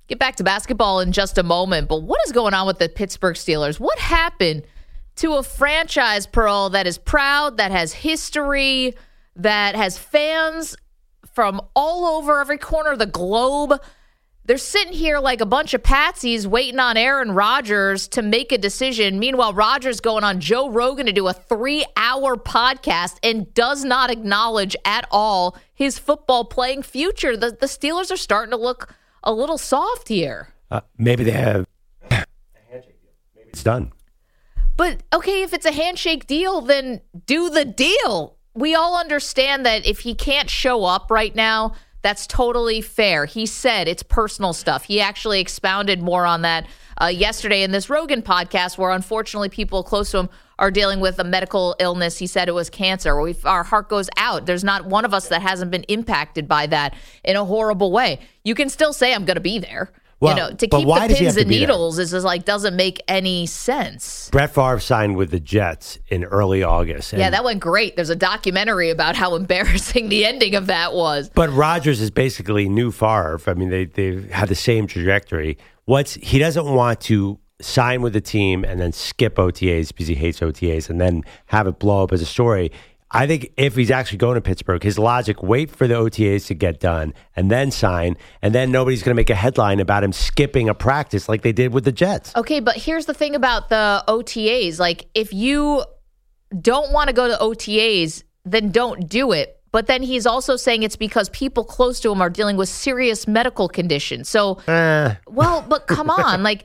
get back to basketball in just a moment, but what is going on with the Pittsburgh Steelers? What happened to a franchise, Pearl, that is proud, that has history, that has fans from all over every corner of the globe? They're sitting here like a bunch of patsies waiting on Aaron Rodgers to make a decision. Meanwhile, Rodgers going on Joe Rogan to do a 3-hour podcast and does not acknowledge at all his football playing future. The Steelers are starting to look a little soft here. Maybe they have a handshake deal. Maybe it's done. But, okay, if it's a handshake deal, then do the deal. We all understand that if he can't show up right now, that's totally fair. He said it's personal stuff. He actually expounded more on that yesterday in this Rogan podcast, where unfortunately people close to him are dealing with a medical illness. He said it was cancer. Our heart goes out. There's not one of us that hasn't been impacted by that in a horrible way. You can still say I'm going to be there. Well, to keep the pins and needles is just like doesn't make any sense. Brett Favre signed with the Jets in early August. Yeah, that went great. There's a documentary about how embarrassing the ending of that was. But Rodgers is basically new Favre. I mean, they had the same trajectory. He doesn't want to sign with the team and then skip OTAs because he hates OTAs and then have it blow up as a story. I think if he's actually going to Pittsburgh, his logic, wait for the OTAs to get done and then sign, and then nobody's going to make a headline about him skipping a practice like they did with the Jets. Okay, but here's the thing about the OTAs. Like, if you don't want to go to OTAs, then don't do it. But then he's also saying it's because people close to him are dealing with serious medical conditions. So, well, but come on, like,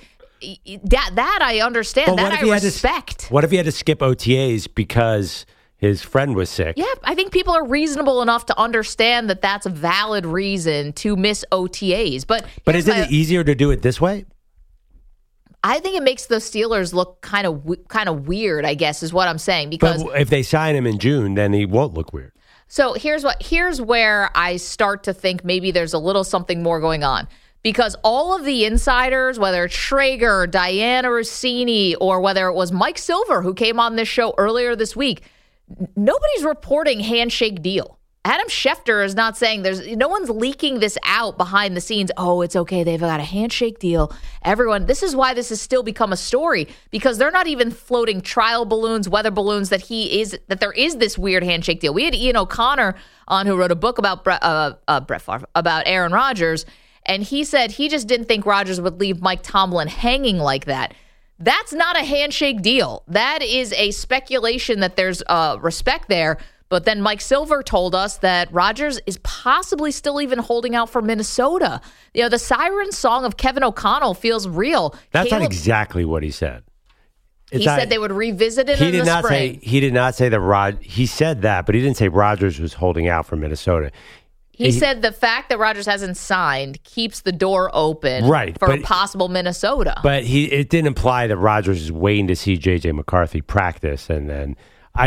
that I understand. That I respect. What if he had to skip OTAs because his friend was sick? Yeah, I think people are reasonable enough to understand that that's a valid reason to miss OTAs. But isn't it easier to do it this way? I think it makes the Steelers look kind of weird, I guess, is what I'm saying. Because if they sign him in June, then he won't look weird. So here's where I start to think maybe there's a little something more going on. Because all of the insiders, whether it's Schrager, Diana Rossini, or whether it was Mike Silver, who came on this show earlier this week, nobody's reporting handshake deal. Adam Schefter is not saying no one's leaking this out behind the scenes. Oh, it's okay. They've got a handshake deal. Everyone, this is why this has still become a story, because they're not even floating trial balloons, weather balloons that there is this weird handshake deal. We had Ian O'Connor on, who wrote a book about Brett Favre, about Aaron Rodgers, and he said he just didn't think Rodgers would leave Mike Tomlin hanging like that. That's not a handshake deal. That is a speculation that there's respect there. But then Mike Silver told us that Rodgers is possibly still even holding out for Minnesota. The siren song of Kevin O'Connell feels real. That's not exactly what he said. He said they would revisit it in the spring. He did not say that he said that, but he didn't say Rodgers was holding out for Minnesota. He said the fact that Rodgers hasn't signed keeps the door open for possible Minnesota. But it didn't imply that Rodgers is waiting to see J.J. McCarthy practice. And then I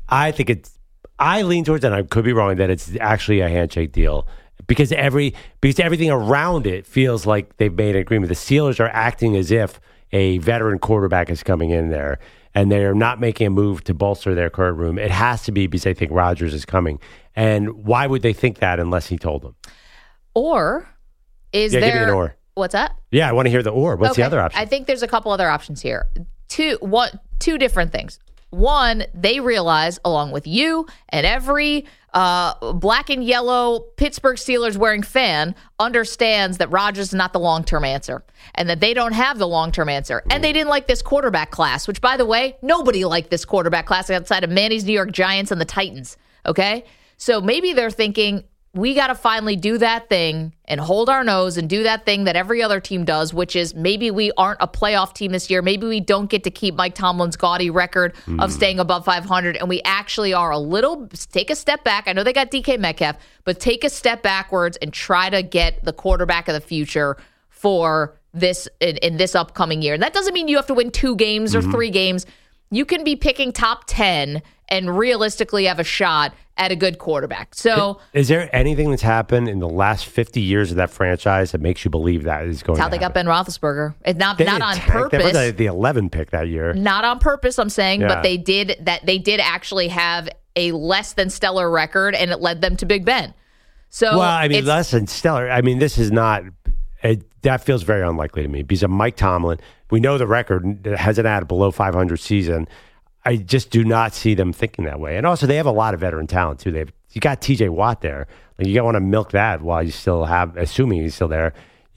lean towards, and I could be wrong, that it's actually a handshake deal because everything around it feels like they've made an agreement. The Steelers are acting as if a veteran quarterback is coming in there, and they're not making a move to bolster their current room. It has to be because they think Rodgers is coming. And why would they think that unless he told them? Or is there... Give me an or. What's that? Yeah, I want to hear the or. What's the other option? I think there's a couple other options here. Two different things. One, they realize, along with you and every black and yellow Pittsburgh Steelers wearing fan, understands that Rodgers is not the long-term answer and that they don't have the long-term answer. And they didn't like this quarterback class, which, by the way, nobody liked this quarterback class outside of Manny's New York Giants and the Titans. Okay? So maybe they're thinking, we got to finally do that thing and hold our nose and do that thing that every other team does, which is maybe we aren't a playoff team this year. Maybe we don't get to keep Mike Tomlin's gaudy record of staying above 500, and we actually are take a step back. I know they got DK Metcalf, but take a step backwards and try to get the quarterback of the future for this in this upcoming year. And that doesn't mean you have to win 2 games or 3 games. You can be picking top 10 and realistically have a shot at a good quarterback. So, is there anything that's happened in the last 50 years of that franchise that makes you believe that is going to happen? That's how they got Ben Roethlisberger. It's not on purpose. They were the 11 pick that year. Not on purpose, I'm saying, but they did actually have a less than stellar record, and it led them to Big Ben. So, less than stellar. I mean, this is not That feels very unlikely to me because of Mike Tomlin. We know the record hasn't had a below 500 season. I just do not see them thinking that way. And also, they have a lot of veteran talent, too. You got TJ Watt there. Like, you got to want to milk that while you still have, assuming he's still there.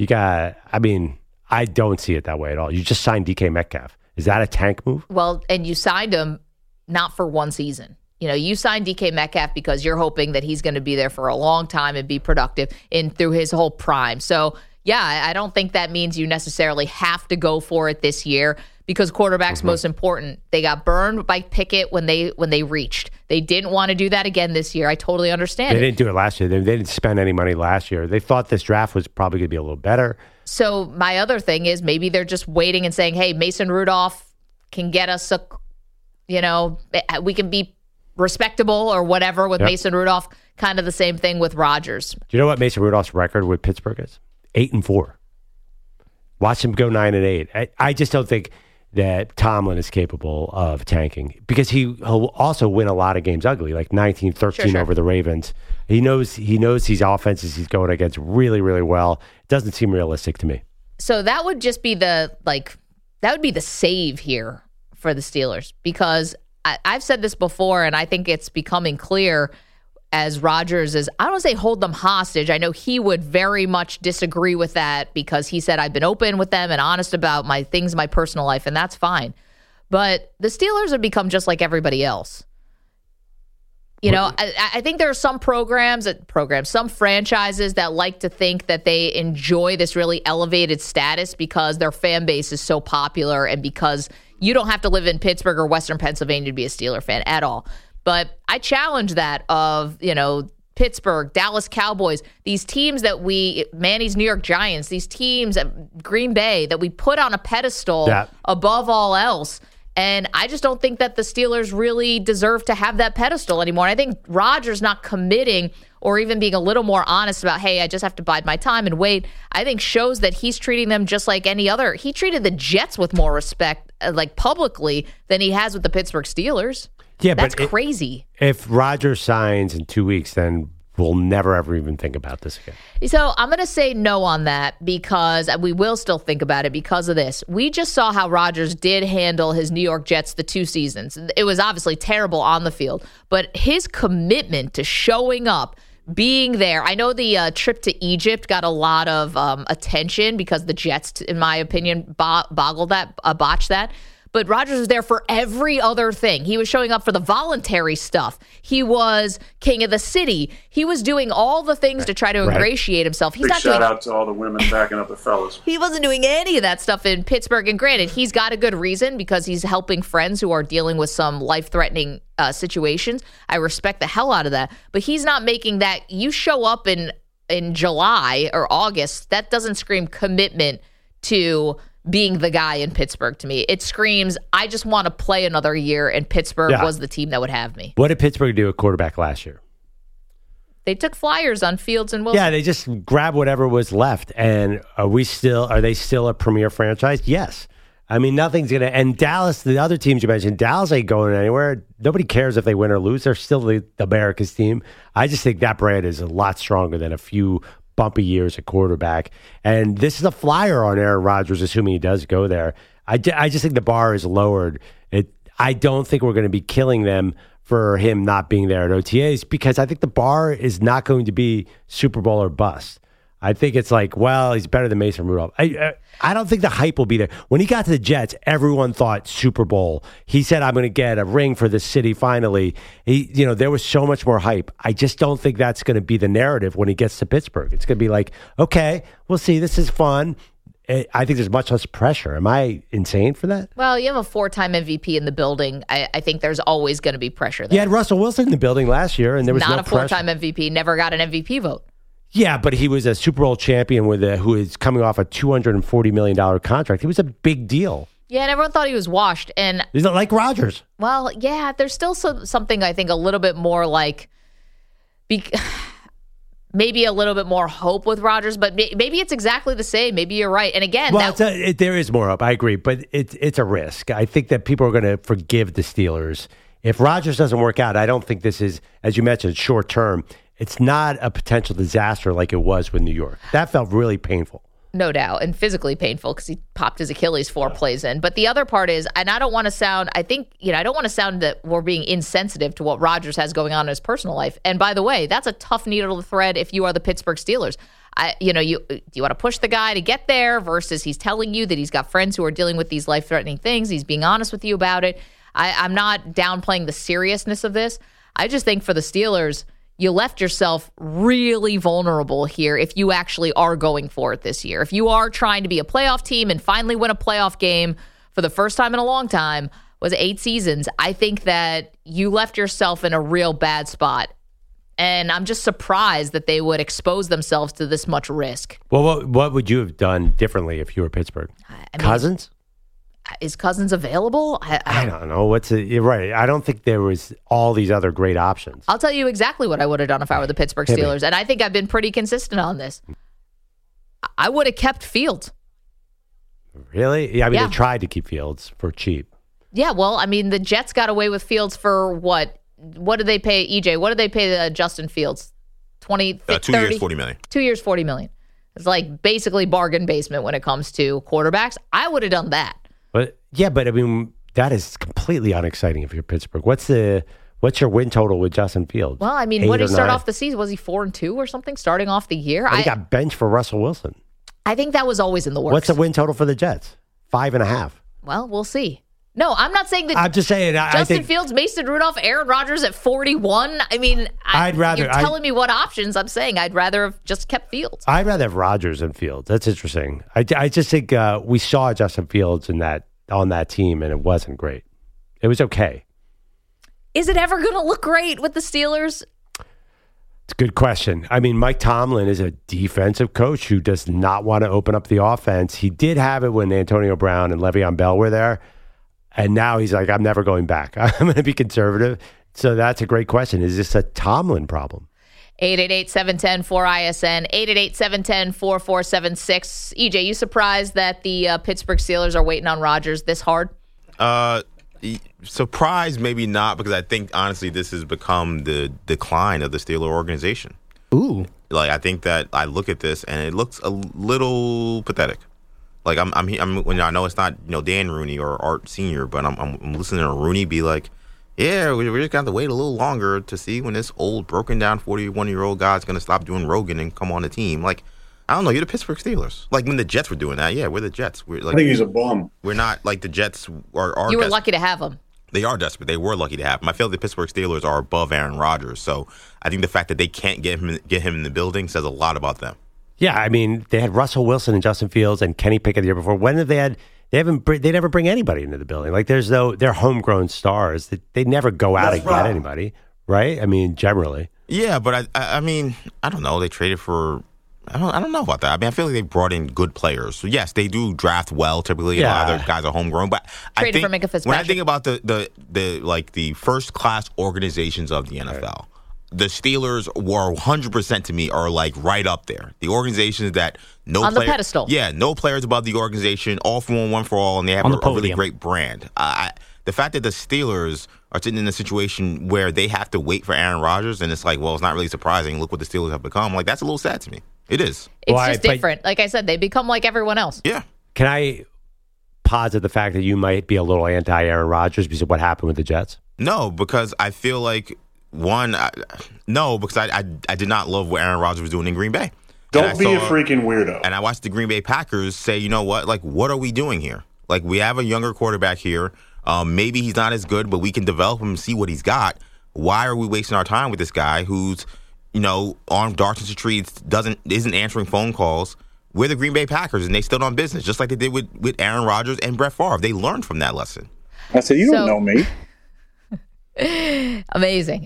I don't see it that way at all. You just signed DK Metcalf. Is that a tank move? Well, and you signed him not for one season. You signed DK Metcalf because you're hoping that he's going to be there for a long time and be productive through his whole prime. So, yeah, I don't think that means you necessarily have to go for it this year because quarterback's most important. They got burned by Pickett when they reached. They didn't want to do that again this year. I totally understand. They didn't do it last year. They didn't spend any money last year. They thought this draft was probably going to be a little better. So my other thing is maybe they're just waiting and saying, hey, Mason Rudolph can get us we can be respectable or whatever with Mason Rudolph. Kind of the same thing with Rodgers. Do you know what Mason Rudolph's record with Pittsburgh is? 8-4. Watch him go 9-8. I just don't think that Tomlin is capable of tanking because he'll also win a lot of games ugly, like 19-13 over the Ravens. He knows these offenses he's going against really, really well. It doesn't seem realistic to me. So that would just be that would be the save here for the Steelers because I've said this before and I think it's becoming clear as Rodgers is, I don't want to say hold them hostage. I know he would very much disagree with that because he said, I've been open with them and honest about my things, my personal life, and that's fine. But the Steelers have become just like everybody else. I think there are some some franchises that like to think that they enjoy this really elevated status because their fan base is so popular and because you don't have to live in Pittsburgh or Western Pennsylvania to be a Steeler fan at all. But I challenge that of, Pittsburgh, Dallas Cowboys, these teams that Manny's New York Giants, these teams at Green Bay that we put on a pedestal above all else. And I just don't think that the Steelers really deserve to have that pedestal anymore. And I think Rodgers not committing or even being a little more honest about, hey, I just have to bide my time and wait, I think shows that he's treating them just like any other. He treated the Jets with more respect, publicly, than he has with the Pittsburgh Steelers. Yeah, that's crazy. If Rodgers signs in 2 weeks, then we'll never, ever even think about this again. So I'm going to say no on that because we will still think about it because of this. We just saw how Rodgers did handle his New York Jets the 2 seasons. It was obviously terrible on the field, but his commitment to showing up, being there. I know the trip to Egypt got a lot of attention because the Jets, in my opinion, botched that. But Rodgers was there for every other thing. He was showing up for the voluntary stuff. He was king of the city. He was doing all the things to try to ingratiate himself. He's Big shout out to all the women backing up the fellas. He wasn't doing any of that stuff in Pittsburgh. And granted, he's got a good reason because he's helping friends who are dealing with some life-threatening situations. I respect the hell out of that. But he's not making that. You show up in July or August, that doesn't scream commitment to being the guy in Pittsburgh to me. It screams, I just want to play another year, and Pittsburgh was the team that would have me. What did Pittsburgh do at quarterback last year? They took flyers on Fields and Wilson. Yeah, they just grabbed whatever was left. And are they still a premier franchise? Yes. I mean, nothing's going to... And Dallas, the other teams you mentioned, Dallas ain't going anywhere. Nobody cares if they win or lose. They're still the America's team. I just think that brand is a lot stronger than a few bumpy years at quarterback. And this is a flyer on Aaron Rodgers, assuming he does go there. I just think the bar is lowered. I don't think we're going to be killing them for him not being there at OTAs because I think the bar is not going to be Super Bowl or bust. I think it's like, well, he's better than Mason Rudolph. I don't think the hype will be there. When he got to the Jets, everyone thought Super Bowl. He said, I'm going to get a ring for the city finally. There was so much more hype. I just don't think that's going to be the narrative when he gets to Pittsburgh. It's going to be like, okay, we'll see. This is fun. I think there's much less pressure. Am I insane for that? Well, you have a 4-time MVP in the building. I think there's always going to be pressure there. You had Russell Wilson in the building last year, and there was not no a 4-time MVP, never got an MVP vote. Yeah, but he was a Super Bowl champion who is coming off a $240 million contract. It was a big deal. Yeah, and everyone thought he was washed. And he's not like Rodgers. Well, yeah, there's still something I think a little bit more like maybe a little bit more hope with Rodgers, but maybe it's exactly the same. Maybe you're right. And again, there is more hope. I agree, but it's a risk. I think that people are going to forgive the Steelers. If Rodgers doesn't work out, I don't think this is, as you mentioned, short term. It's not a potential disaster like it was with New York. That felt really painful. No doubt, and physically painful because he popped his Achilles 4 plays in. But the other part is, and I don't want to sound, I don't want to sound that we're being insensitive to what Rodgers has going on in his personal life. And by the way, that's a tough needle to thread if you are the Pittsburgh Steelers. Do you want to push the guy to get there versus he's telling you that he's got friends who are dealing with these life-threatening things. He's being honest with you about it. I'm not downplaying the seriousness of this. I just think for the Steelers, you left yourself really vulnerable here if you actually are going for it this year. If you are trying to be a playoff team and finally win a playoff game for the first time in a long time, was 8 seasons, I think that you left yourself in a real bad spot. And I'm just surprised that they would expose themselves to this much risk. Well, what would you have done differently if you were Pittsburgh? Cousins? Is Cousins available? I don't know. You're right. I don't think there was all these other great options. I'll tell you exactly what I would have done if I were the Pittsburgh Steelers. And I think I've been pretty consistent on this. I would have kept Fields. Really? Yeah, they tried to keep Fields for cheap. Yeah, well, the Jets got away with Fields for what? What did they pay EJ? What did they pay Justin Fields? 20, 2 years, $40 million. 2 years, $40 million. It's like basically bargain basement when it comes to quarterbacks. I would have done that. But that is completely unexciting if you're Pittsburgh. What's your win total with Justin Fields? Well, what did he start off the season? Was he 4-2 or something starting off the year? He got benched for Russell Wilson. I think that was always in the works. What's the win total for the Jets? 5.5. Well, we'll see. No, I'm not saying that. I'm just saying. Justin Fields, Mason Rudolph, Aaron Rodgers at 41. I'd rather. You're telling me what options. I'm saying I'd rather have just kept Fields. I'd rather have Rodgers than Fields. That's interesting. I just think we saw Justin Fields on that team, and it wasn't great. It was okay. Is it ever going to look great with the Steelers? It's a good question. Mike Tomlin is a defensive coach who does not want to open up the offense. He did have it when Antonio Brown and Le'Veon Bell were there. And now he's like, I'm never going back. I'm going to be conservative. So that's a great question. Is this a Tomlin problem? 888-710-4ISN, 888-710-4476. EJ, you surprised that the Pittsburgh Steelers are waiting on Rodgers this hard? Surprised, maybe not, because I think, honestly, this has become the decline of the Steeler organization. Ooh. I think that I look at this, and it looks a little pathetic. I'm when I know it's not Dan Rooney or Art Sr., but I'm listening to Rooney be like, yeah, we're just going to have to wait a little longer to see when this old, broken down 41-year-old guy's going to stop doing Rogan and come on the team. I don't know. You're the Pittsburgh Steelers. When the Jets were doing that, yeah, we're the Jets. I think he's a bum. We're not like the Jets are. You were lucky to have him. They are desperate. They were lucky to have him. I feel the Pittsburgh Steelers are above Aaron Rodgers, so I think the fact that they can't get him in the building says a lot about them. Yeah, they had Russell Wilson and Justin Fields and Kenny Pickett the year before. When have they never bring anybody into the building. They're homegrown stars. They never go out and get anybody, right? Generally. Yeah, but I don't know. They traded for. I don't know about that. I feel like they brought in good players. So yes, they do draft well. Typically, a lot of their guys are homegrown. But I think for Minka Fitzpatrick. When I think about the first class organizations of the NFL. Right. The Steelers were 100% to me are right up there. The organizations that on the pedestal. Yeah, no players above the organization, all for one for all, and they have a really great brand. The fact that the Steelers are sitting in a situation where they have to wait for Aaron Rodgers, and it's it's not really surprising. Look what the Steelers have become. That's a little sad to me. It is. It's just different. Like I said, they become like everyone else. Yeah. Can I posit the fact that you might be a little anti-Aaron Rodgers because of what happened with the Jets? No, because I feel like. Because I did not love what Aaron Rodgers was doing in Green Bay. Don't be a freaking weirdo. And I watched the Green Bay Packers say, you know what? What are we doing here? We have a younger quarterback here. Maybe he's not as good, but we can develop him and see what he's got. Why are we wasting our time with this guy who's, on darts and retreats, isn't answering phone calls? We're the Green Bay Packers, and they stood on business, just like they did with Aaron Rodgers and Brett Favre. They learned from that lesson. I said, you don't know me. Amazing.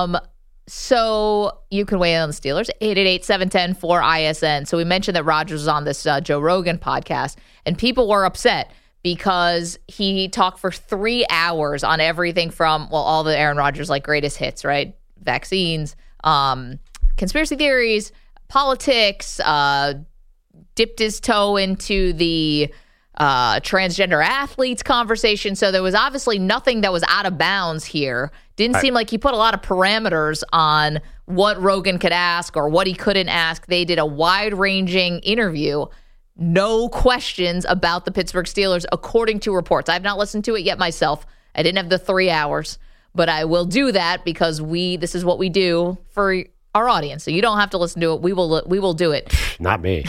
So you can weigh in on the Steelers, 888-710-4ISN. So we mentioned that Rodgers was on this Joe Rogan podcast, and people were upset because he talked for 3 hours on everything from, all the Aaron Rodgers greatest hits, right? Vaccines, conspiracy theories, politics, dipped his toe into the transgender athletes conversation. So there was obviously nothing that was out of bounds here. Didn't seem like he put a lot of parameters on what Rogan could ask or what he couldn't ask. They did a wide-ranging interview. No questions about the Pittsburgh Steelers, according to reports. I've not listened to it yet myself. I didn't have the 3 hours, but I will do that because this is what we do for our audience. So you don't have to listen to it. We will do it. Not me.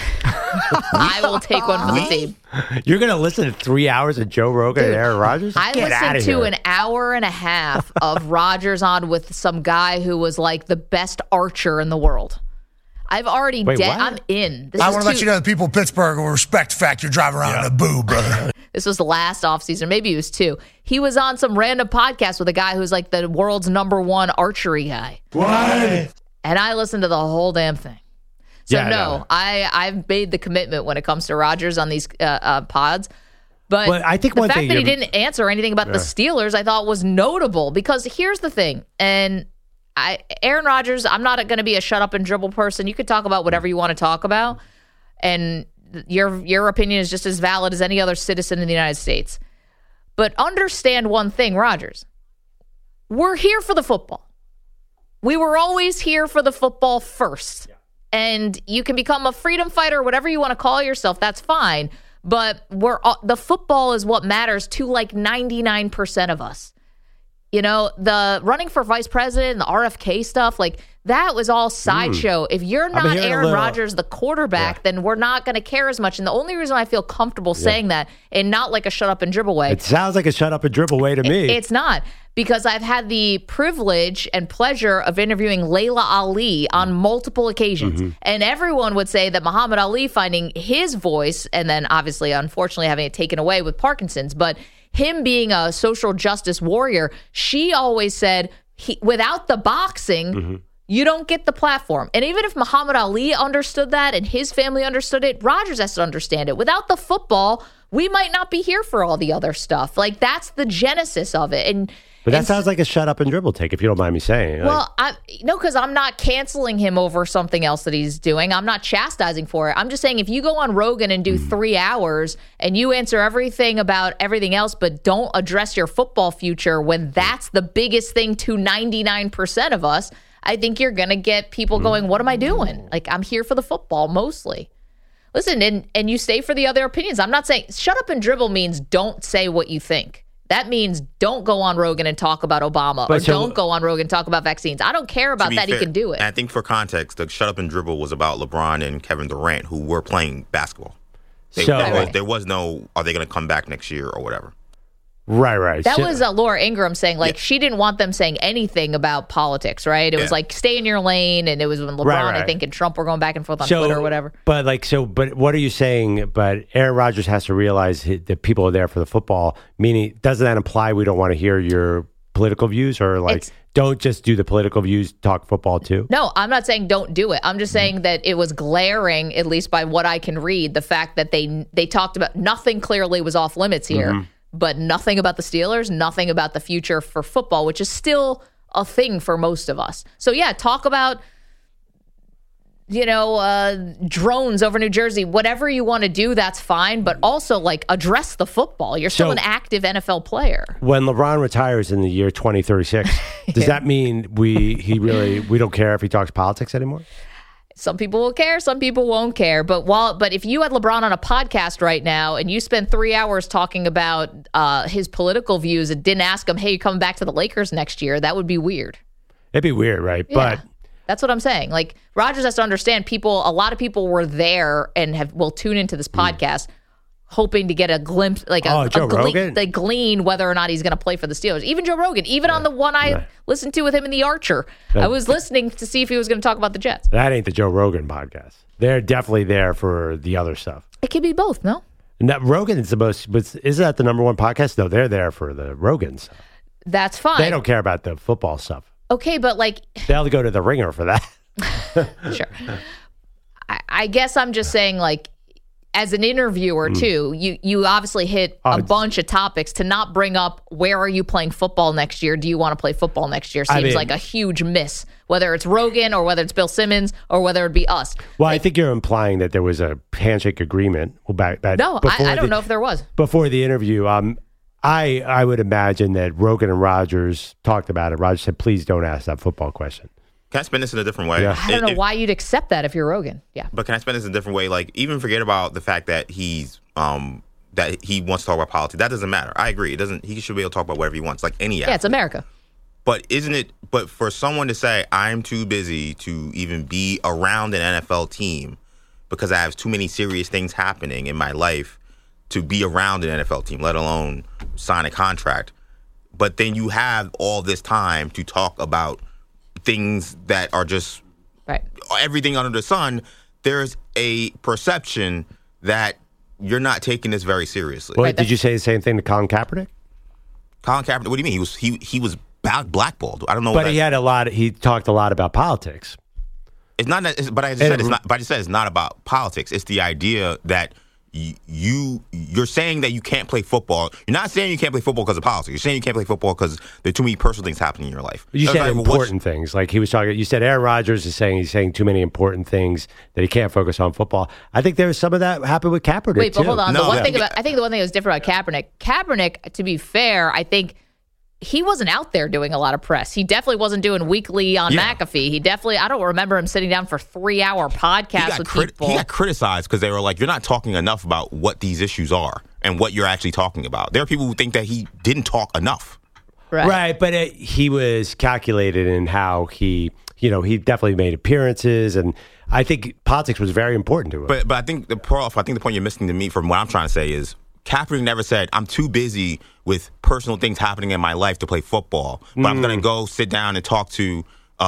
I will take one for the team. You're going to listen to 3 hours of Joe Rogan and Aaron Rodgers? I listened to an hour and a half of Rodgers on with some guy who was like the best archer in the world. I've already I'm in. I want to let you know that people in Pittsburgh will respect the fact you're driving around in a boo, brother. This was the last offseason. Maybe it was 2. He was on some random podcast with a guy who's like the world's #1 archery guy. What? And I listened to the whole damn thing. So I've made the commitment when it comes to Rodgers on these pods. But I think the fact that he didn't answer anything about the Steelers, I thought was notable because here's the thing. And Aaron Rodgers, I'm not going to be a shut up and dribble person. You could talk about whatever you want to talk about, and your opinion is just as valid as any other citizen in the United States. But understand one thing, Rodgers. We're here for the football. We were always here for the football first. Yeah. And you can become a freedom fighter, whatever you want to call yourself. That's fine. But the football is what matters to like 99% of us. You know, the running for vice president and the RFK stuff, like that was all sideshow. If you're not Aaron Rodgers, the quarterback, then we're not going to care as much. And the only reason I feel comfortable saying that, and not like a shut up and dribble way. It sounds like a shut up and dribble way to me. It's not, because I've had the privilege and pleasure of interviewing Layla Ali on multiple occasions. Mm-hmm. And everyone would say that Muhammad Ali finding his voice, and then obviously, unfortunately, having it taken away with Parkinson's, but him being a social justice warrior, she always said, without the boxing, you don't get the platform. And even if Muhammad Ali understood that and his family understood it, Rodgers has to understand it. Without the football, we might not be here for all the other stuff. Like, that's the genesis of it. But that sounds like a shut up and dribble take, if you don't mind me saying. Well, because I'm not canceling him over something else that he's doing. I'm not chastising for it. I'm just saying if you go on Rogan and do 3 hours and you answer everything about everything else, but don't address your football future when that's the biggest thing to 99% of us, I think you're going to get people going, what am I doing? Like, I'm here for the football mostly. Listen, and you stay for the other opinions. I'm not saying shut up and dribble means don't say what you think. That means don't go on Rogan and talk about Obama, or don't go on Rogan and talk about vaccines. I don't care about that. Fair, he can do it. And I think for context, the shut up and dribble was about LeBron and Kevin Durant, who were playing basketball. There was no, are they going to come back next year or whatever? Right. That was Laura Ingraham saying, like, she didn't want them saying anything about politics, right? It was like, stay in your lane. And it was when LeBron, I think, and Trump were going back and forth on Twitter or whatever. But what are you saying? But Aaron Rodgers has to realize that people are there for the football, meaning, doesn't that imply we don't want to hear your political views, or don't just do the political views, talk football too? No, I'm not saying don't do it. I'm just saying that it was glaring, at least by what I can read, the fact that they talked about nothing clearly was off limits here. But nothing about the Steelers, nothing about the future for football, which is still a thing for most of us. So, yeah, talk about, drones over New Jersey. Whatever you want to do, that's fine. But also, like, address the football. You're still an active NFL player. When LeBron retires in the year 2036, does that mean we don't care if he talks politics anymore? Some people will care, some people won't care. But if you had LeBron on a podcast right now and you spent 3 hours talking about his political views and didn't ask him, hey, you coming back to the Lakers next year, that would be weird. It'd be weird, right? Yeah, but that's what I'm saying. Like, Rodgers has to understand a lot of people were there and will tune into this podcast hoping to get a glimpse, like they glean whether or not he's going to play for the Steelers. Even Joe Rogan, on the one I listened to with him in The Archer, I was listening to see if he was going to talk about the Jets. That ain't the Joe Rogan podcast. They're definitely there for the other stuff. It could be both, no? And that Rogan is the most, is that the #1 podcast? No, they're there for the Rogan stuff. That's fine. They don't care about the football stuff. Okay, but they'll go to the Ringer for that. Sure. I guess I'm just saying, as an interviewer, too, you obviously hit a bunch of topics. To not bring up, where are you playing football next year? Do you want to play football next year? Seems like a huge miss, whether it's Rogan or whether it's Bill Simmons or whether it be us. Well, I think you're implying that there was a handshake agreement. I don't know if there was. Before the interview, I would imagine that Rogan and Rodgers talked about it. Rodgers said, please don't ask that football question. Can I spin this in a different way? Yeah. I don't know why you'd accept that if you're Rogan. Yeah. But can I spin this in a different way? Like, even forget about the fact that he's that he wants to talk about politics. That doesn't matter. I agree. It doesn't. He should be able to talk about whatever he wants, like any athlete. Yeah, it's America. But isn't it? But for someone to say I'm too busy to even be around an NFL team because I have too many serious things happening in my life to be around an NFL team, let alone sign a contract. But then you have all this time to talk about things that are just everything under the sun. There's a perception that you're not taking this very seriously. Well, did you say the same thing to Colin Kaepernick? Colin Kaepernick, what do you mean? He was blackballed. I don't know. But he talked a lot about politics. It's not that, but I just said it's not. But I just said it's not about politics. It's the idea that you're saying that you can't play football. You're not saying you can't play football because of politics. You're saying you can't play football because there are too many personal things happening in your life. You said important things. Like he was talking. You said Aaron Rodgers is saying he's saying too many important things that he can't focus on football. I think there's some of that happened with Kaepernick. Wait, but too. hold on. I think the one thing that was different about Kaepernick, to be fair, I think he wasn't out there doing a lot of press. He definitely wasn't doing weekly on McAfee. He definitely, I don't remember him sitting down for 3-hour podcasts with people. He got criticized because they were like, you're not talking enough about what these issues are and what you're actually talking about. There are people who think that he didn't talk enough. Right, but he was calculated in how he definitely made appearances, and I think politics was very important to him. But I think the point you're missing to me from what I'm trying to say is Kaepernick never said, I'm too busy with personal things happening in my life to play football, but I'm going to go sit down and talk to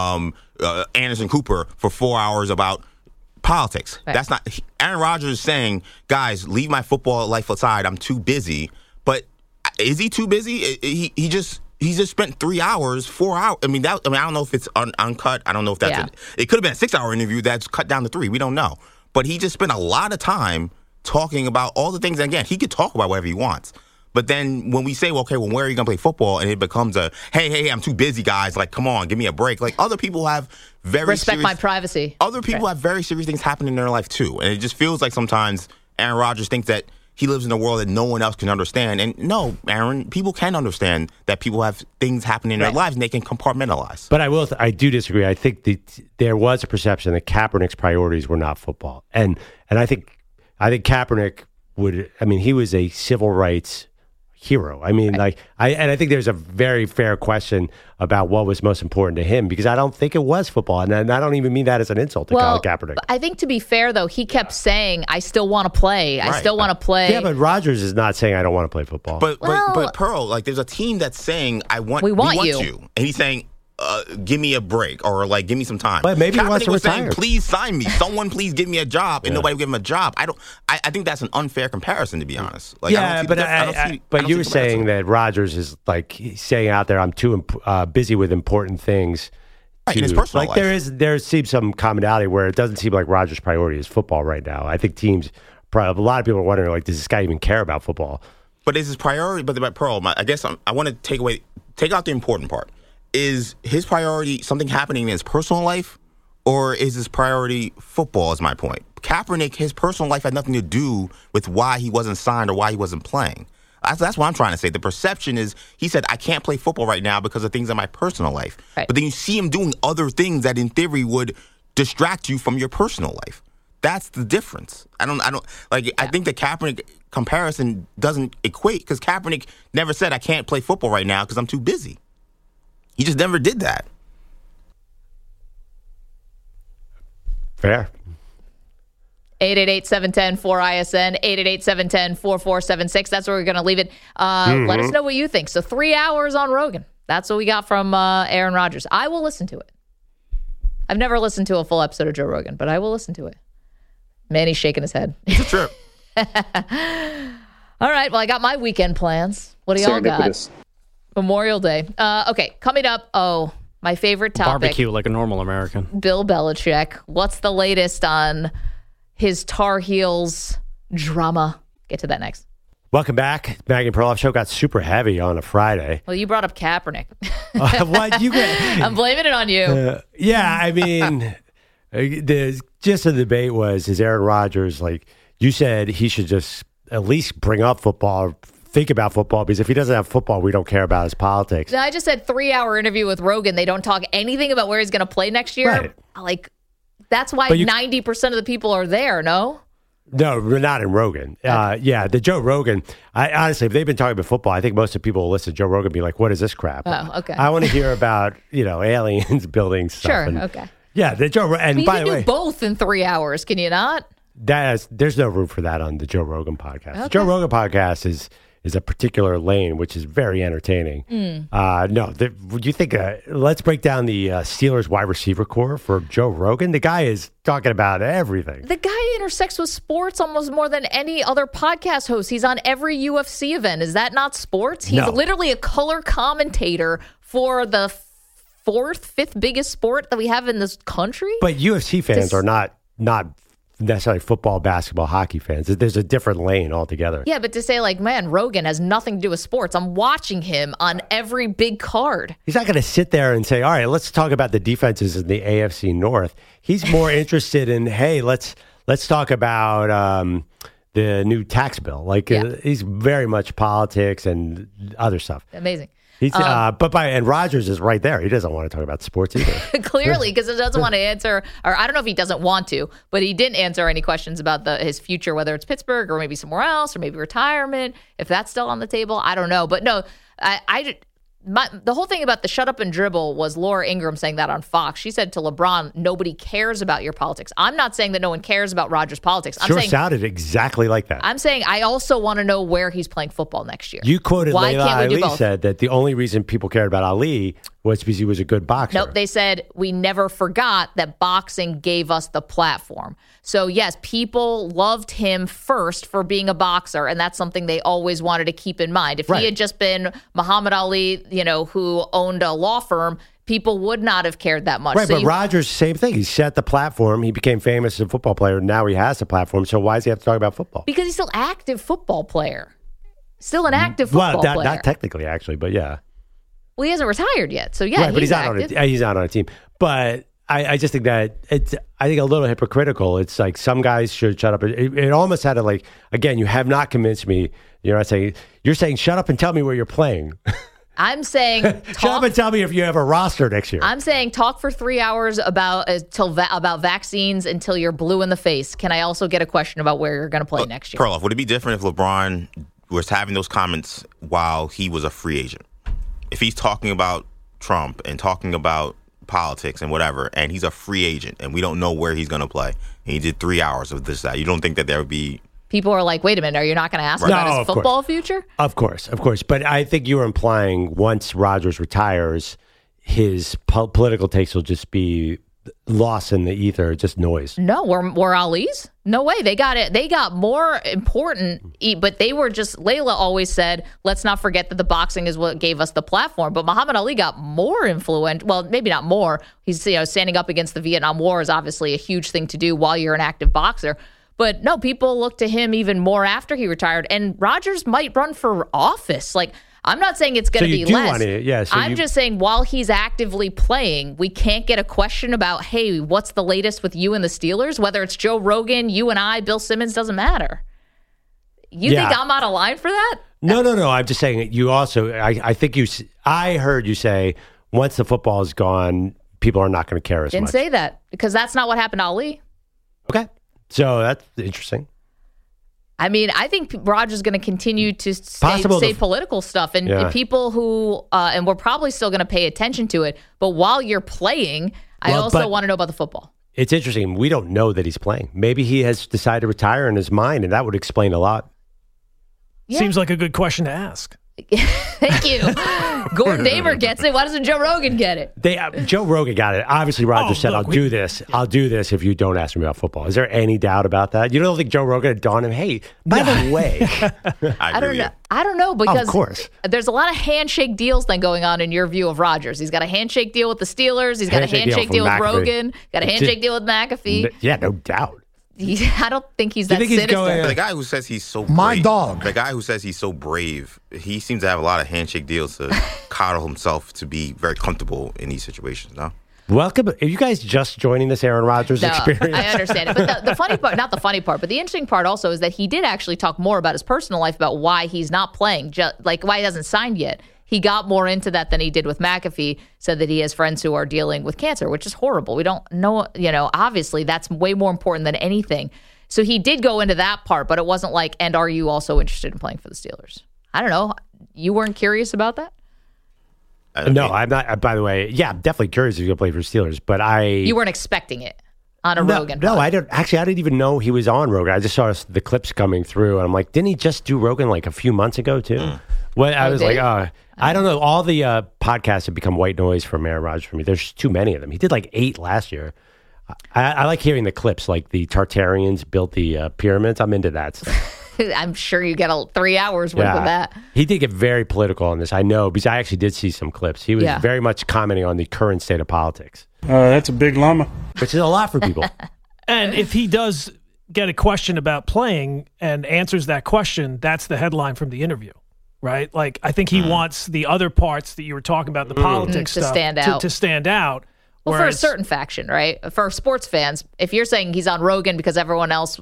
Anderson Cooper for 4 hours about politics. Right. That's not Aaron Rodgers is saying, guys, leave my football life aside. I'm too busy. But is he too busy? He just spent 3 hours, 4 hours. I don't know if it's uncut. I don't know if that's it could have been a 6-hour interview that's cut down to 3. We don't know. But he just spent a lot of time talking about all the things. And again, he could talk about whatever he wants. But then when we say, well, okay, well, where are you going to play football? And it becomes a, hey, I'm too busy, guys. Like, come on, give me a break. Like, other people have respect my privacy. Other people have very serious things happening in their life, too. And it just feels like sometimes Aaron Rodgers thinks that he lives in a world that no one else can understand. And no, Aaron, people can understand that people have things happening in their lives and they can compartmentalize. But I do disagree. I think there was a perception that Kaepernick's priorities were not football. And I think Kaepernick he was a civil rights hero. I think there's a very fair question about what was most important to him, because I don't think it was football. And I don't even mean that as an insult to Colin Kaepernick. I think, to be fair, though, he kept saying, I still want to play. I still want to play. Yeah, but Rodgers is not saying I don't want to play football. But Pearl, like, there's a team that's saying, we want you. And he's saying, give me a break, or like, give me some time. But maybe he wants to retire. Saying, please sign me. Someone please give me a job, and nobody will give him a job. I think that's an unfair comparison, to be honest. Like, but you were saying that Rodgers is like saying out there, I'm too busy with important things. Right, in his personal life. There seems some commonality where it doesn't seem like Rodgers' priority is football right now. I think a lot of people are wondering, like, does this guy even care about football? But is his priority? But Pearl, I guess I want to take out the important part. Is his priority something happening in his personal life, or is his priority football, is my point? Kaepernick, his personal life had nothing to do with why he wasn't signed or why he wasn't playing. That's what I'm trying to say. The perception is he said, I can't play football right now because of things in my personal life. Right. But then you see him doing other things that in theory would distract you from your personal life. That's the difference. I think the Kaepernick comparison doesn't equate, because Kaepernick never said, I can't play football right now because I'm too busy. He just never did that. Fair. 888-710-4ISN, 888-710-4476. That's where we're going to leave it. Let us know what you think. So 3 hours on Rogan. That's what we got from Aaron Rodgers. I will listen to it. I've never listened to a full episode of Joe Rogan, but I will listen to it. Manny's shaking his head. It's a trip. All right. Well, I got my weekend plans. What do y'all got? Memorial Day. Okay, coming up. Oh, my favorite topic. Barbecue like a normal American. Bill Belichick. What's the latest on his Tar Heels drama? Get to that next. Welcome back. Maggie and Perloff Show got super heavy on a Friday. Well, you brought up Kaepernick. I'm blaming it on you. The gist of the debate was, is Aaron Rodgers, like you said, he should just at least bring up football think about football because if he doesn't have football, we don't care about his politics. No, I just said 3-hour interview with Rogan. They don't talk anything about where he's going to play next year. Right. Like, that's why 90% of the people are there, no? No, we're not in Rogan. The Joe Rogan. I honestly, if they've been talking about football, I think most of the people will listen to Joe Rogan and be like, "What is this crap?" Oh, okay. I want to hear about aliens building stuff. Sure. Okay. Yeah, the Joe. And you by can the do way, both in 3 hours. Can you not? There's no room for that on the Joe Rogan podcast. Okay. The Joe Rogan podcast is a particular lane, which is very entertaining. Would you think? Let's break down the Steelers wide receiver core for Joe Rogan. The guy is talking about everything. The guy intersects with sports almost more than any other podcast host. He's on every UFC event. Is that not sports? He's literally a color commentator for the fifth biggest sport that we have in this country. But UFC fans are not necessarily football, basketball, hockey fans. There's a different lane altogether. Yeah, but to say man, Rogan has nothing to do with sports. I'm watching him on every big card. He's not going to sit there and say, all right, let's talk about the defenses in the AFC North. He's more interested in, hey, let's talk about the new tax bill. He's very much politics and other stuff. Amazing. And Rodgers is right there. He doesn't want to talk about sports either. Clearly, because he doesn't want to answer, or I don't know if he doesn't want to, but he didn't answer any questions about his future, whether it's Pittsburgh or maybe somewhere else or maybe retirement. If that's still on the table, I don't know. But no, the whole thing about the shut up and dribble was Laura Ingraham saying that on Fox. She said to LeBron, nobody cares about your politics. I'm not saying that no one cares about Rodgers' politics. I'm saying, sounded exactly like that. I'm saying I also want to know where he's playing football next year. You quoted Why Layla can't we do Ali both? said that the only reason people cared about Ali was because he was a good boxer. Nope, they said we never forgot that boxing gave us the platform. So yes, people loved him first for being a boxer, and that's something they always wanted to keep in mind. If he had just been Muhammad Ali, who owned a law firm, people would not have cared that much. Right, but Rodgers, same thing. He set the platform. He became famous as a football player. Now he has a platform. So why does he have to talk about football? Because he's still an active football player. Still an active football player. Not technically, actually, but yeah. Well, he hasn't retired yet, so yeah, right, but he's not on a team. But I just think that it's a little hypocritical. It's like some guys should shut up. It almost had to again, you have not convinced me. You're saying shut up and tell me where you're playing. I'm saying shut up and tell me if you have a roster next year. I'm saying talk for 3 hours about vaccines until you're blue in the face. Can I also get a question about where you're going to play next year? Perloff, would it be different if LeBron was having those comments while he was a free agent? If he's talking about Trump and talking about politics and whatever, and he's a free agent and we don't know where he's going to play, and he did 3 hours of that, you don't think that there would be... People are like, wait a minute, are you not going to ask about his football future? Of course. But I think you were implying once Rodgers retires, his political takes will just be lost in the ether, just noise. No, we're Ali's. No way. They got it. They got more important, but they were just, Layla always said, let's not forget that the boxing is what gave us the platform. But Muhammad Ali got more influential. Well, maybe not more. He's, standing up against the Vietnam War is obviously a huge thing to do while you're an active boxer. But no, people look to him even more after he retired. And Rodgers might run for office. I'm not saying it's going to be less. I'm just saying while he's actively playing, we can't get a question about, hey, what's the latest with you and the Steelers? Whether it's Joe Rogan, you and I, Bill Simmons, doesn't matter. You think I'm out of line for that? No. I'm just saying you also, I heard you say once the football is gone, people are not going to care as much. Didn't say that because that's not what happened to Ali. Okay. So that's interesting. I mean, I think Rodgers is going to continue to say political stuff, and people who, and we're probably still going to pay attention to it. But while you're playing, I also want to know about the football. It's interesting. We don't know that he's playing. Maybe he has decided to retire in his mind, and that would explain a lot. Yeah. Seems like a good question to ask. Thank you. Gordon Damer gets it. Why doesn't Joe Rogan get it? Joe Rogan got it. Obviously, Rodgers said, I'll do this. I'll do this if you don't ask me about football. Is there any doubt about that? You don't think Joe Rogan had dawned him, hey, by the way. I don't know because of course. There's a lot of handshake deals then going on in your view of Rodgers. He's got a handshake deal with the Steelers. He's got a handshake deal with Rogan. Got a handshake deal with McAfee. Yeah, no doubt. I don't think he's that sinister. The guy who says he's so brave, my dog. The guy who says he's so brave, he seems to have a lot of handshake deals to coddle himself to be very comfortable in these situations. No, Welcome. Are you guys just joining this Aaron Rodgers experience? I understand it. But the funny part, not the funny part, but the interesting part also is that he did actually talk more about his personal life, about why he's not playing, like why he hasn't signed yet. He got more into that than he did with McAfee, said that he has friends who are dealing with cancer, which is horrible. We don't know, obviously that's way more important than anything. So he did go into that part, but it wasn't like, and are you also interested in playing for the Steelers? I don't know. You weren't curious about that? No, I'm not. By the way, yeah, I'm definitely curious if you're going to play for Steelers, but you weren't expecting it on a Rogan. No, I don't. Actually, I didn't even know he was on Rogan. I just saw the clips coming through, and I'm like, didn't he just do Rogan like a few months ago too? Well, I was like, I don't know. All the podcasts have become white noise from Aaron Rodgers for me. There's too many of them. He did like 8 last year. I like hearing the clips, like the Tartarians built the pyramids. I'm into that stuff. I'm sure you get 3 hours worth of that. He did get very political on this, I know, because I actually did see some clips. He was very much commenting on the current state of politics. That's a big llama. Which is a lot for people. And if he does get a question about playing and answers that question, that's the headline from the interview, right? Like, I think he wants the other parts that you were talking about, the politics to stuff, stand out. To stand out. Well, for a certain faction, right? For sports fans, if you're saying he's on Rogan because everyone else,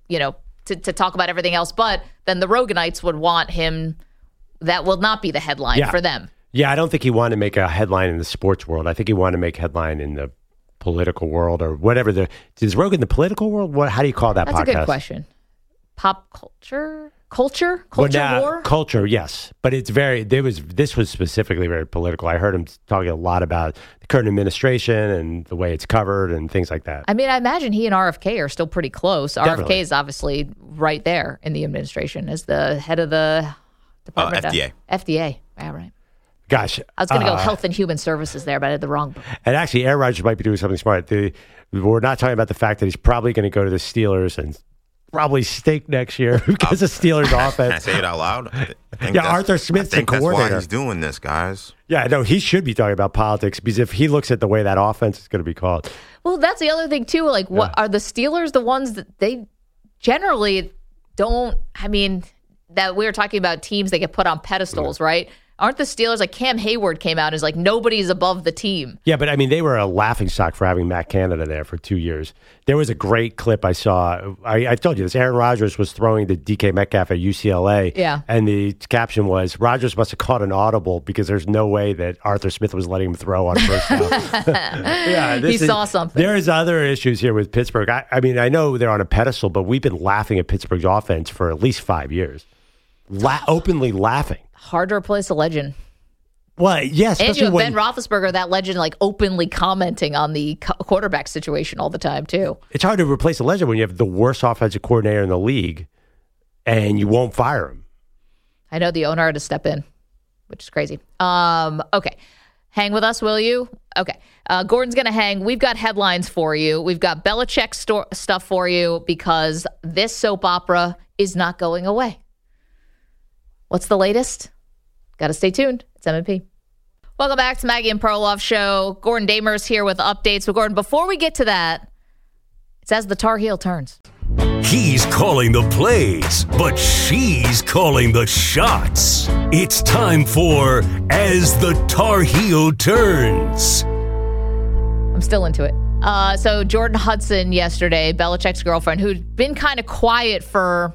to talk about everything else, but then the Roganites would want him. That will not be the headline for them. Yeah, I don't think he wanted to make a headline in the sports world. I think he wanted to make a headline in the political world or whatever. Is Rogan the political world? How do you call that podcast? That's a good question. Pop culture? Culture war? Culture, yes. But this was specifically very political. I heard him talking a lot about the current administration and the way it's covered and things like that. I mean, I imagine he and RFK are still pretty close. Definitely. RFK is obviously right there in the administration as the head of the department. FDA. FDA. Yeah, right. Gosh. I was going to go Health and Human Services there, but I had the wrong book. And actually, Aaron Rodgers might be doing something smart. We're not talking about the fact that he's probably going to go to the Steelers and probably stink next year because of Steelers offense. Can I say it out loud? Arthur Smith's the coordinator. That's why he's doing this, guys. Yeah, no, he should be talking about politics because if he looks at the way that offense is going to be called. Well, that's the other thing, too. Like, what are the Steelers the ones that they generally don't, that we were talking about teams that get put on pedestals, right? Aren't the Steelers, like Cam Hayward came out and is like, nobody's above the team. Yeah, but they were a laughingstock for having Matt Canada there for 2 years. There was a great clip I saw. I told you this. Aaron Rodgers was throwing to DK Metcalf at UCLA. Yeah. And the caption was, Rodgers must have caught an audible because there's no way that Arthur Smith was letting him throw on first down. He saw something. There's other issues here with Pittsburgh. I know they're on a pedestal, but we've been laughing at Pittsburgh's offense for at least 5 years. Openly laughing. Hard to replace a legend. Well, yes. And you have Ben Roethlisberger, that legend, like openly commenting on the quarterback situation all the time, too. It's hard to replace a legend when you have the worst offensive coordinator in the league and you won't fire him. I know the owner had to step in, which is crazy. Okay. Hang with us, will you? Okay. Gordon's going to hang. We've got headlines for you. We've got Belichick stuff for you because this soap opera is not going away. What's the latest? Got to stay tuned. It's M&P. Welcome back to Maggie and Perloff Show. Gordon Damer is here with updates. So, Gordon, before we get to that, it's as the Tar Heel turns. He's calling the plays, but she's calling the shots. It's time for As the Tar Heel Turns. I'm still into it. So Jordan Hudson yesterday, Belichick's girlfriend, who'd been kind of quiet for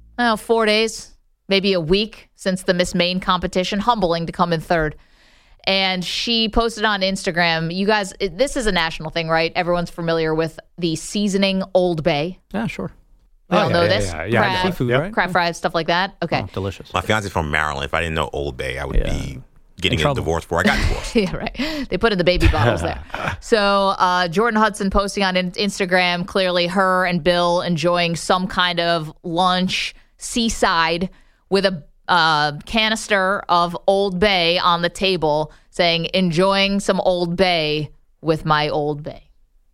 4 days, maybe a week since the Miss Maine competition. Humbling to come in third. And she posted on Instagram, you guys, this is a national thing, right? Everyone's familiar with the seasoning Old Bay. Yeah, sure. You all know this? Yeah. Crab, seafood, right? crab fries, stuff like that? Okay. Oh, delicious. My fiance's from Maryland. If I didn't know Old Bay, I would be getting a divorce before I got divorced. Yeah, right. They put in the baby bottles there. So Jordan Hudson posting on Instagram, clearly her and Bill enjoying some kind of lunch seaside with a canister of Old Bay on the table saying, enjoying some Old Bay with my Old Bay.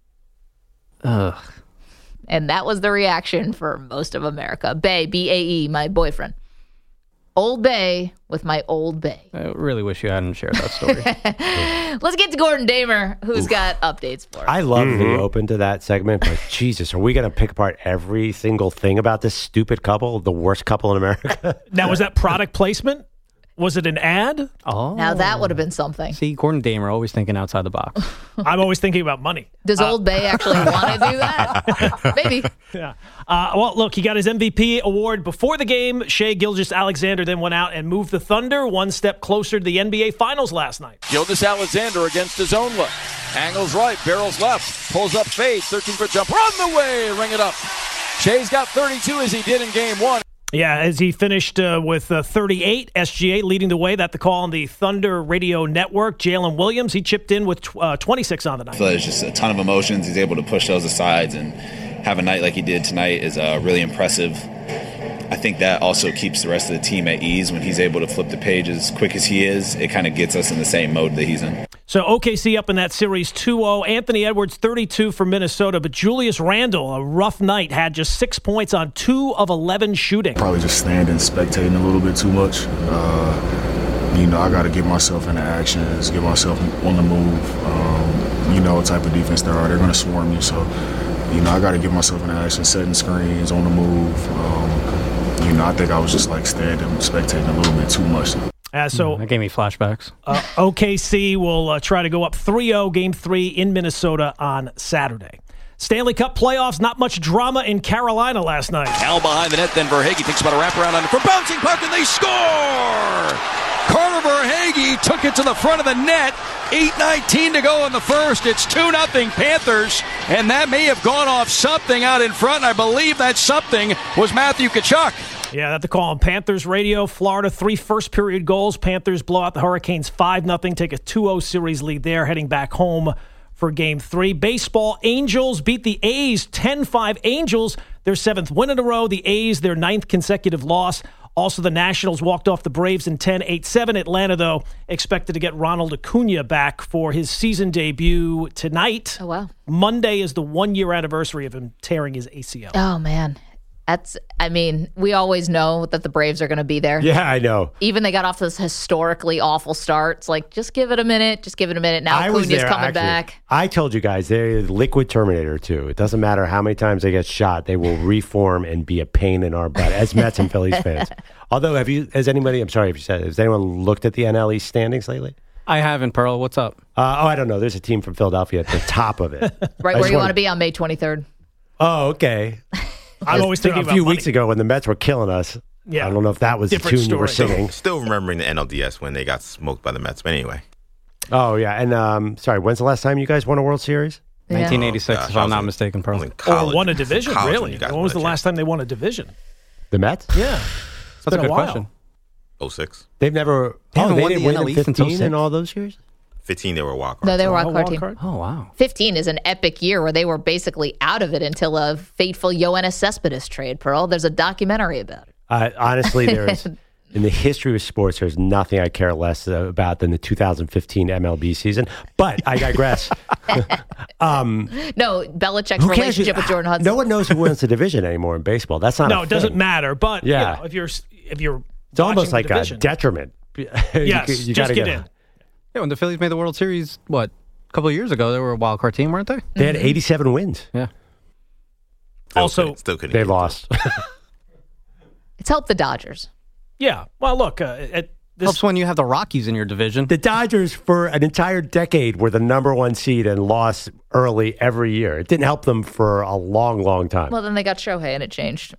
Ugh. And that was the reaction for most of America. Bay, B-A-E, my boyfriend. Old Bay with my Old Bay. I really wish you hadn't shared that story. Let's get to Gordon Damer, who's got updates for us. I love the open to that segment, but Jesus, are we going to pick apart every single thing about this stupid couple, the worst couple in America? Now, was that product placement? Was it an ad? Oh. Now that would have been something. See, Gordon Damer always thinking outside the box. I'm always thinking about money. Does Old Bay actually want to do that? Maybe. Yeah. Well, look, he got his MVP award before the game. Shai Gilgeous-Alexander then went out and moved the Thunder one step closer to the NBA Finals last night. Gilgeous-Alexander against his own look. Angles right, barrels left, pulls up fade, 13-foot jumper on the way, ring it up. Shai's got 32 as he did in game one. Yeah, as he finished with 38, SGA leading the way. That the call on the Thunder Radio Network. Jalen Williams, he chipped in with 26 on the night. I feel like there's just a ton of emotions. He's able to push those aside and have a night like he did tonight is really impressive. I think that also keeps the rest of the team at ease when he's able to flip the page as quick as he is. It kind of gets us in the same mode that he's in. So OKC up in that series 2-0. Anthony Edwards, 32 for Minnesota, but Julius Randle, a rough night, had just 6 points on 2 of 11 shooting. Probably just standing, spectating a little bit too much. I got to get myself into actions, get myself on the move. You know what type of defense they are. They're going to swarm you. So, I got to get myself into action, setting screens, on the move. I think I was just like standing, spectating a little bit too much. So that gave me flashbacks. OKC will try to go up 3-0 Game 3 in Minnesota on Saturday. Stanley Cup playoffs, not much drama in Carolina last night. Al behind the net, then Verhaeghe thinks about a wraparound on it for bouncing puck, and they score! Carter Verhaeghe took it to the front of the net. 8:19 to go in the first. It's 2-0 Panthers, and that may have gone off something out in front. I believe that something was Matthew Tkachuk. Yeah, that's the call on Panthers radio. Florida, 3 first-period goals. Panthers blow out the Hurricanes 5-0, take a 2-0 series lead there, heading back home for Game 3. Baseball, Angels beat the A's 10-5. Angels, their 7th win in a row. The A's, their 9th consecutive loss. Also, the Nationals walked off the Braves in 10-8-7. Atlanta, though, expected to get Ronald Acuna back for his season debut tonight. Oh, wow. Monday is the 1-year anniversary of him tearing his ACL. Oh, man. We always know that the Braves are going to be there. Yeah, I know. Even they got off this historically awful start. It's like, just give it a minute. Now Acuna's coming back. I told you guys, they're liquid Terminator, too. It doesn't matter how many times they get shot. They will reform and be a pain in our butt as Mets and Phillies fans. Although, has anyone looked at the NL East standings lately? I haven't, Pearl. What's up? I don't know. There's a team from Philadelphia at the top of it. Right where you want to be on May 23rd. Oh, okay. I'm always thinking about a few weeks ago when the Mets were killing us. Yeah. I don't know if that was the tune you were singing. Still remembering the NLDS when they got smoked by the Mets. But anyway. Oh, yeah. And when's the last time you guys won a World Series? 1986, if I'm not mistaken, Pearl. Or won a division, really. When was the last time they won a division? The Mets? Yeah. That's a good question. 06. They've never... They they won didn't the win NL in East 15 in all those years? 15, they were a wild card. No, they were a wild card team. Oh, wow. 15 is an epic year where they were basically out of it until a fateful Yoenis Cespedes trade, Pearl. There's a documentary about it. Honestly, there's in the history of sports, there's nothing I care less about than the 2015 MLB season. But I digress. No, Belichick's relationship with Jordan Hudson. No one knows who wins the division anymore in baseball. That's not. No, it doesn't matter. But yeah, if you're it's almost like division, a detriment. Yes, you just get in. Yeah, when the Phillies made the World Series, a couple of years ago, they were a wild card team, weren't they? They had 87 wins. Yeah. Still couldn't. They lost. It's helped the Dodgers. Yeah. Well, look, helps when you have the Rockies in your division. The Dodgers, for an entire decade, were the number 1 seed and lost early every year. It didn't help them for a long, long time. Well, then they got Shohei, and it changed.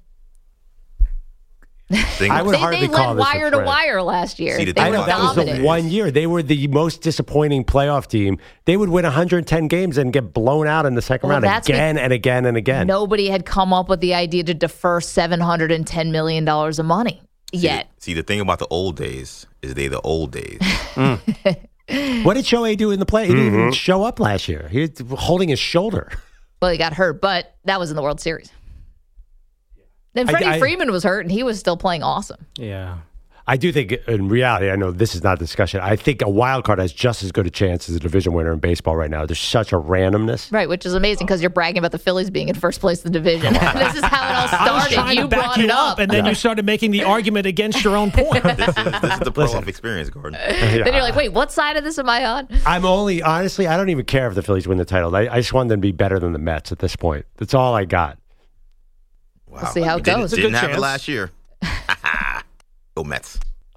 I would hardly call this wire to wire last year. I know that was the 1 year. They were the most disappointing playoff team. They would win 110 games and get blown out in the second round again and again and again. Nobody had come up with the idea to defer $710 million of money yet. See, the thing about the old days is they the old days. What did Shohei do in the play? He didn't even show up last year. He was holding his shoulder. Well, he got hurt, but that was in the World Series. Then Freddie Freeman was hurt, and he was still playing awesome. Yeah. I do think, in reality, I know this is not a discussion. I think a wild card has just as good a chance as a division winner in baseball right now. There's such a randomness. Right, which is amazing because you're bragging about the Phillies being in first place in the division. This is how it all started. I was trying to back you up, and then you started making the argument against your own point. This is the playoff experience, Gordon. Then you're like, wait, what side of this am I on? Honestly, I don't even care if the Phillies win the title. I just want them to be better than the Mets at this point. That's all I got. Wow. We'll see how it goes. Didn't have it last year. Go Mets.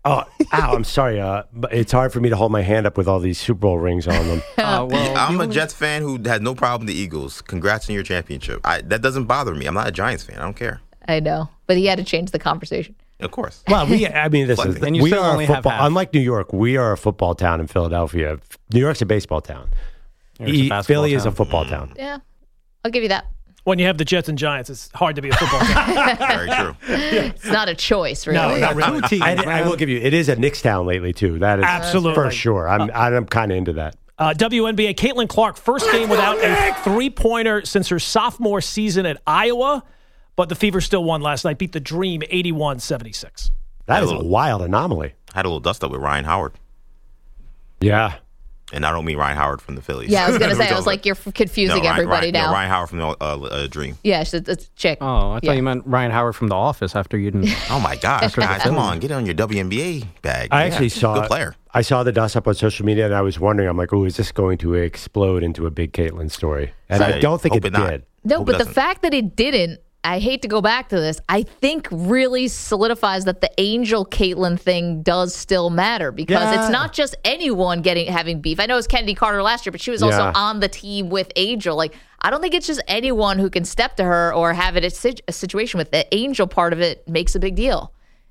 Oh, ow, I'm sorry. But it's hard for me to hold my hand up with all these Super Bowl rings on them. I'm a Jets fan who had no problem with the Eagles. Congrats on your championship. That doesn't bother me. I'm not a Giants fan. I don't care. I know, but he had to change the conversation. Of course. Well, we are a football. Unlike New York, we are a football town in Philadelphia. New York's a baseball town. Philly is a football town. Yeah, I'll give you that. When you have the Jets and Giants, it's hard to be a football team. Very true. It's not a choice, really. No, not really. I will give you, it is a Knicks town lately, too. That is absolutely for sure. I'm kind of into that. WNBA, Caitlin Clark, first game without a three-pointer since her sophomore season at Iowa, but the Fever still won last night, beat the Dream 81-76. That is a wild anomaly. Had a little dust-up with Ryan Howard. Yeah. And I don't mean Ryan Howard from the Phillies. Yeah, I was going to say, I was like, you're confusing everybody now. Ryan Howard from the Dream. Yeah, it's a chick. Oh, I thought you meant Ryan Howard from The Office after you didn't. Oh, my gosh. Guys, come on. Get on your WNBA bag. I actually saw good player. I saw the dust up on social media, and I was wondering, I'm like, oh, is this going to explode into a big Caitlyn story? And I don't think it did. No, but the fact that it didn't, I hate to go back to this, I think really solidifies that the Angel Caitlyn thing does still matter because it's not just anyone having beef. I know it was Kennedy Carter last year, but she was also on the team with Angel. Like, I don't think it's just anyone who can step to her or have it a situation with the Angel part of it makes a big deal.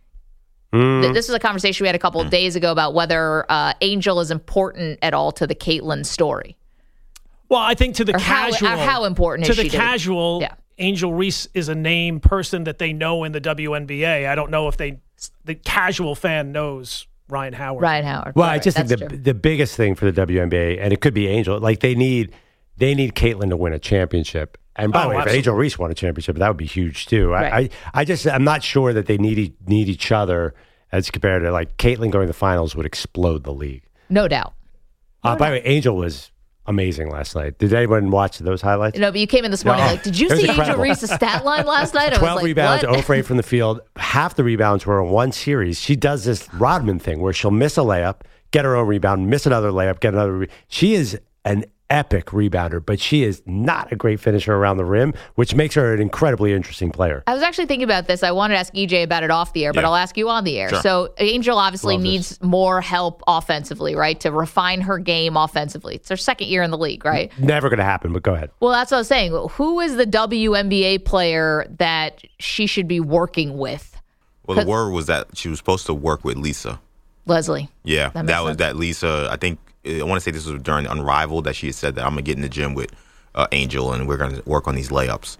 This was a conversation we had a couple of days ago about whether Angel is important at all to the Caitlyn story. Well, I think to the casual, how important is she to the casual? Yeah. Angel Reese is a name person that they know in the WNBA. I don't know if the casual fan knows Ryan Howard. Well, I just think the biggest thing for the WNBA, and it could be Angel, like they need Caitlyn to win a championship. And by the way, if Angel Reese won a championship, that would be huge too. Right. I'm not sure that they need each other as compared to like Caitlyn going to the finals would explode the league. No doubt. By the way, Angel was amazing last night. Did anyone watch those highlights? No, but you came in this morning like, did you see Angel Reese's stat line last night? 12 rebounds, 0 for 8 from the field. Half the rebounds were in one series. She does this Rodman thing where she'll miss a layup, get her own rebound, miss another layup, get another She is an epic rebounder, but she is not a great finisher around the rim, which makes her an incredibly interesting player. I was actually thinking about this. I wanted to ask EJ about it off the air, but I'll ask you on the air. Sure. So Angel obviously needs more help offensively, right, to refine her game offensively. It's her second year in the league, right? Never going to happen, but go ahead. Well, that's what I was saying. Who is the WNBA player that she should be working with? Well, the word was that she was supposed to work with Lisa. Leslie. Yeah, that was that Lisa, I think, I want to say this was during Unrivaled that she had said that I'm going to get in the gym with Angel and we're going to work on these layups.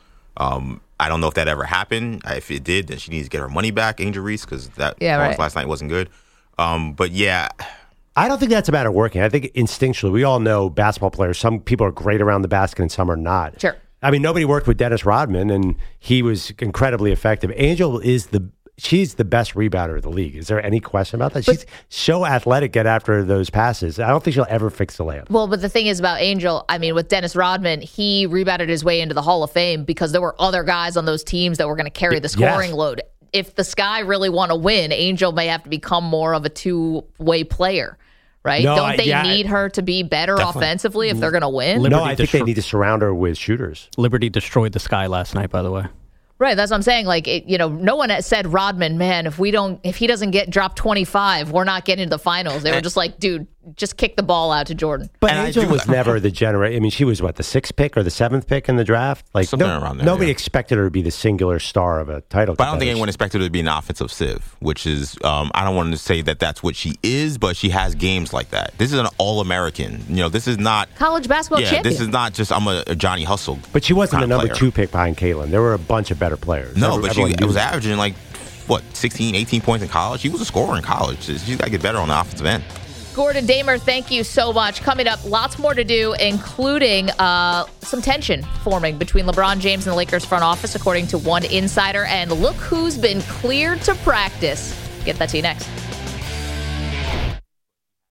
I don't know if that ever happened. If it did, then she needs to get her money back, Angel Reese, because that last night wasn't good. But yeah. I don't think that's a matter of working. I think instinctually, we all know basketball players. Some people are great around the basket and some are not. Sure. I mean, nobody worked with Dennis Rodman, and he was incredibly effective. Angel is she's the best rebounder of the league. Is there any question about that? She's so athletic, get after those passes. I don't think she'll ever fix the layup. Well, but the thing is about Angel, I mean, with Dennis Rodman, he rebounded his way into the Hall of Fame because there were other guys on those teams that were going to carry the scoring load. If the Sky really want to win, Angel may have to become more of a two-way player, right? No, Don't they need her to be better offensively if they're going to win? I think they need to surround her with shooters. Liberty destroyed the Sky last night, by the way. Right, that's what I'm saying. Like, no one said Rodman, man, if he doesn't get dropped 25, we're not getting to the finals. They were just like, dude, just kick the ball out to Jordan. But Angel was never the generation. I mean, she was the 6th pick or the 7th pick in the draft. Like something around there. Nobody expected her to be the singular star of a title. But I don't think anyone expected her to be an offensive sieve, which is I don't want to say that that's what she is, but she has games like that. This is an All-American. This is not college basketball champion. This is not just I'm a Johnny Hustle. But she wasn't the number 2 pick behind Caitlyn. There were a bunch of better players. No, but she was averaging 16, 18 points in college. She was a scorer in college. She's got to get better on the offensive end. Gordon Damer, thank you so much. Coming up, lots more to do, including some tension forming between LeBron James and the Lakers front office, according to one insider. And look who's been cleared to practice. Get that to you next.